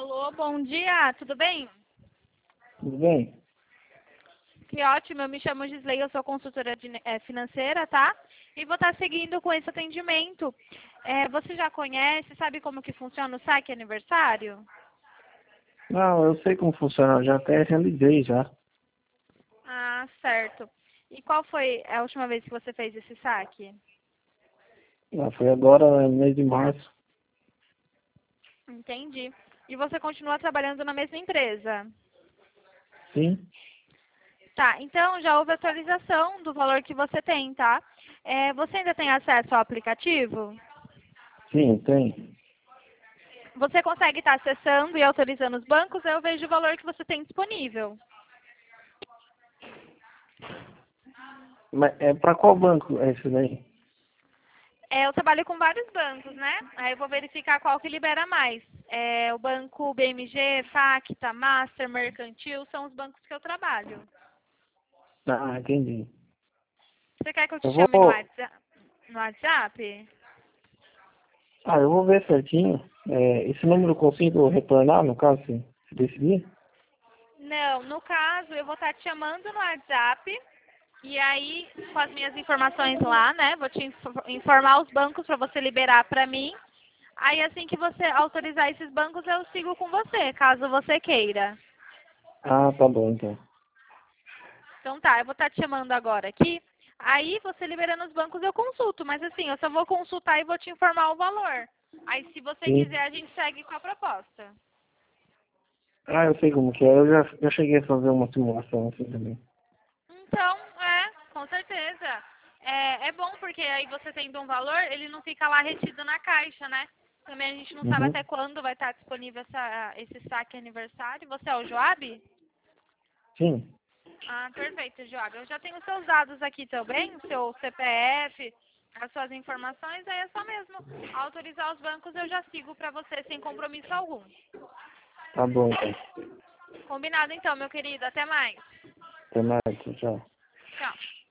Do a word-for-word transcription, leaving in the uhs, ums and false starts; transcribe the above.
Alô, bom dia, tudo bem? Tudo bem? Que ótimo, eu me chamo Gisley, eu sou consultora de, é, financeira, tá? E vou estar seguindo com esse atendimento. É, você já conhece, sabe como que funciona o saque aniversário? Não, eu sei como funciona, eu já até realizei já. Ah, certo. E qual foi a última vez que você fez esse saque? Ah, foi agora, no mês de março. Entendi. E você continua trabalhando na mesma empresa? Sim? Tá, então já houve atualização do valor que você tem, tá? É, você ainda tem acesso ao aplicativo? Sim, tem. Você consegue estar acessando e autorizando os bancos, eu vejo o valor que você tem disponível. Mas é pra qual banco é esse daí? É, eu trabalho com vários bancos, né? Aí eu vou verificar qual que libera mais. É, o banco B M G, Facta, Master, Mercantil, são os bancos que eu trabalho. Ah, entendi. Você quer que eu te Eu chame no vou. WhatsApp? No WhatsApp? Ah, eu vou ver certinho. É, esse número eu consigo retornar, no caso, se, se decidir? Não, no caso, eu vou estar te chamando no WhatsApp. E aí, com as minhas informações lá, né? Vou te infor- informar os bancos para você liberar para mim. Aí, assim que você autorizar esses bancos, eu sigo com você, caso você queira. Ah, tá bom então. Então tá, eu vou estar te chamando agora aqui. Aí, você liberando os bancos, eu consulto. Mas assim, eu só vou consultar e vou te informar o valor. Aí, se você quiser, Sim. a gente segue com a proposta. Ah, eu sei como que é. Eu já, já cheguei a fazer uma simulação assim também. Então, é, com certeza. É, é bom porque aí você tendo um valor, ele não fica lá retido na caixa, né? Também a gente não sabe Uhum. até quando vai estar disponível essa, esse saque aniversário. Você é o Joab? Sim. Ah, perfeito, Joab. Eu já tenho os seus dados aqui também, o seu C P F, as suas informações, aí é só mesmo autorizar os bancos, eu já sigo para você sem compromisso algum. Tá bom então. Combinado então, meu querido. Até mais. Até mais. Tchau, tchau. Tchau.